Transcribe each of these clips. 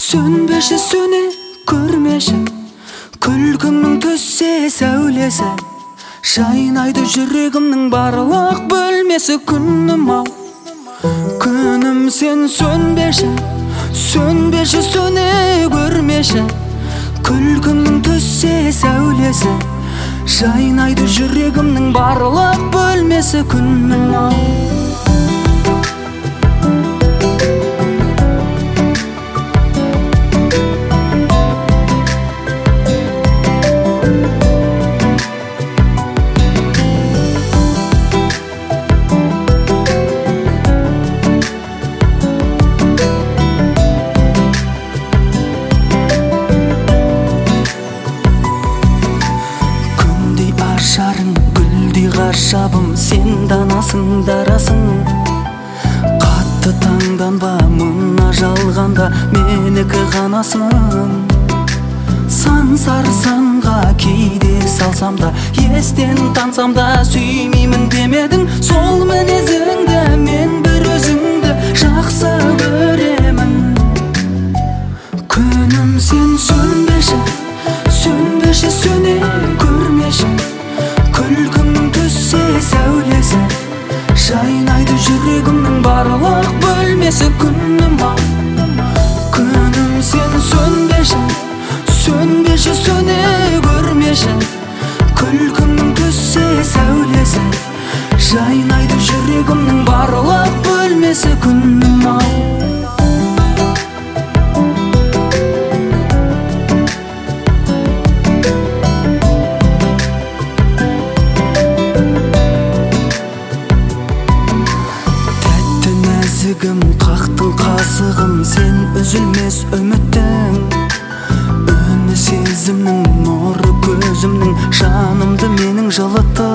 Sönбеші сөне көрмеші, күлкіңнің түссе сәулесі. Жайнайды жүрегімнің барлық бөлмесі. Күнім ау, күнім сен сөнбеші, сөнбеші сөне көрмеші, күлкіңнің түссе сәулесі. Жайнайды жүрегімнің барлық бөлмесі. Күнім ау. Ғажабым сен данасың, дарасың. Қатты таңданба, мына жалғанда менікі ғанасың. Сан сары санға кейде салсам да, естен тансам да, сүймеймін демедің. Сол мінезіңді мен бір өзіңді жақсы көремін. Күнім сен сөнбеші, сөнбеші сөне көрмеші, күлкіңнің түссе сәулесі. Жайнайды жүрегімнің барлық бөлмесі. Күнім ау, күнім сен сөнбеші, сөнбеші сөне көрмеші, күлкіңнің түссе сәулесі. Жайнайды жүрегімнің барлық бөлмесі. Күнім ау. Қақтың қасығым сен үзілмес үміттің, үні сезімнің нұры көзімнің, жанымды менің жылытты.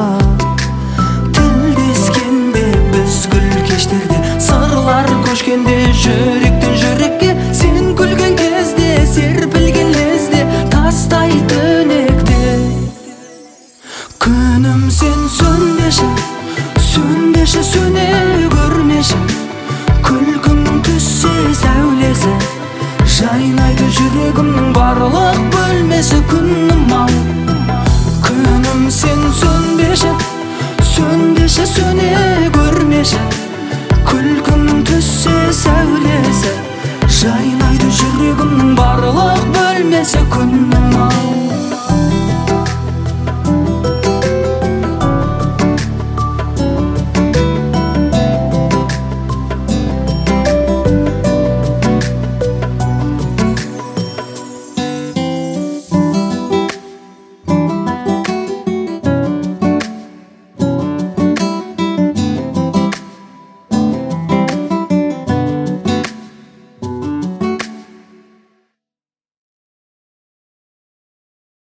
Тілдескенде біз гүл кештерде, сырлар көшкенде жүректен жүрекке, сен күлген кезде серпілген лезде тастай түнекте. Күнім сен сөнбеші, сөнбеші сөне көрмеші, күлкіңнің түссе сәулесі. Жайнайды жүрегімнің барлық бөлмесі. Күнім ау, күнім сен сөнбеші, сөнбеші сөне көрмеші, күлкіңнің түссе сәулесі. Жайнайды жүрегімнің барлық бөлмесі. Күнім ау.